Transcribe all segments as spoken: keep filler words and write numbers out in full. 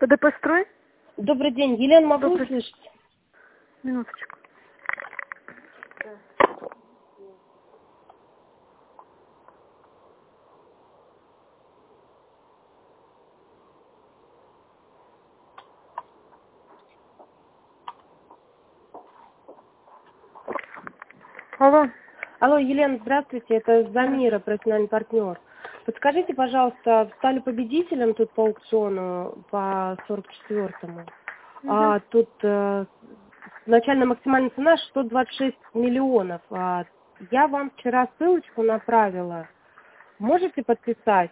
ПДП «Строй»? Добрый день. Елена, могу Добрый... услышать? Минуточку. Алло. Алло, Елена, здравствуйте. Это Замира, профессиональный партнер. Подскажите, пожалуйста, стали победителем тут по аукциону по сорок четвёртому. Угу. А, тут э, начальная максимальная цена шестьсот двадцать шесть миллионов. А, я вам вчера ссылочку направила. Можете подписать?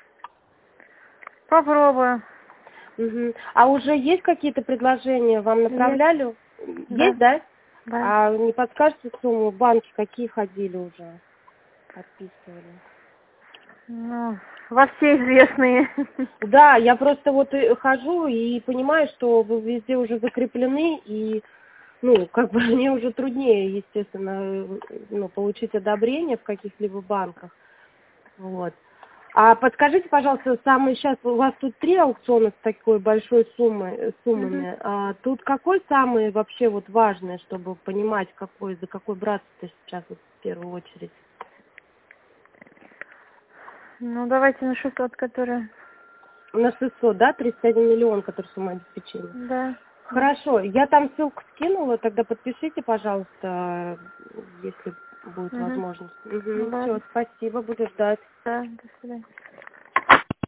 Попробую. Угу. А уже есть какие-то предложения? Вам направляли? Есть, Да. да? Да. А не подскажете сумму? Банки какие ходили уже? Подписывали. Ну, во все известные. Да, я просто вот и хожу и понимаю, что вы везде уже закреплены, и, ну, как бы мне уже труднее, естественно, ну, получить одобрение в каких-либо банках. Вот. А подскажите, пожалуйста, самый сейчас, у вас тут три аукциона с такой большой суммой, суммами. Угу. А тут какой самый вообще вот важный, чтобы понимать, какой, за какой браться-то сейчас вот в первую очередь? Ну, давайте на шестьсот, который... На шестьсот, да, тридцать один миллион, который сумма обеспечения? Да. Хорошо, я там ссылку скинула, тогда подпишите, пожалуйста, если будет Угу. возможность. Угу, Ну, все, ладно. спасибо, буду ждать. Да, до свидания.